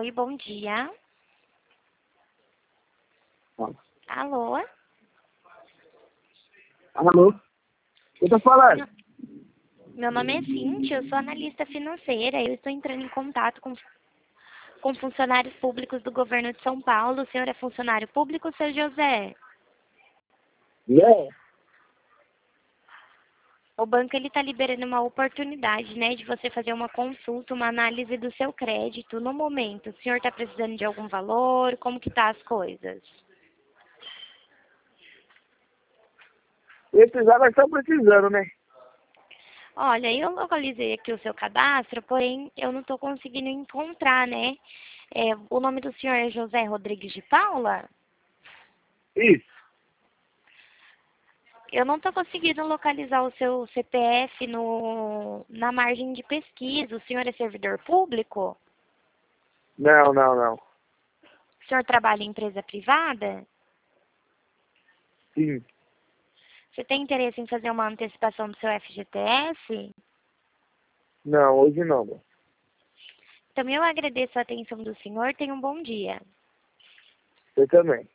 Oi, bom dia. Ó. Alô? Alô? Eu tô falando. Meu nome é Cíntia, eu sou analista financeira. Eu estou entrando em contato com funcionários públicos do governo de São Paulo. O senhor é funcionário público, seu José? É, O banco ele está liberando uma oportunidade, né, de você fazer uma consulta, uma análise do seu crédito no momento. O senhor está precisando de algum valor? Como que tá as coisas? precisar, nós estamos precisando, né? Olha, eu localizei aqui o seu cadastro, porém eu não estou conseguindo encontrar, né? O nome do senhor é José Rodrigues de Paula? Isso. Eu não estou conseguindo localizar o seu CPF na margem de pesquisa. O senhor é servidor público? Não, não, não. O senhor trabalha em empresa privada? Sim. Você tem interesse em fazer uma antecipação do seu FGTS? Não, hoje não, mano. Então, eu agradeço a atenção do senhor. Tenha um bom dia. Você também.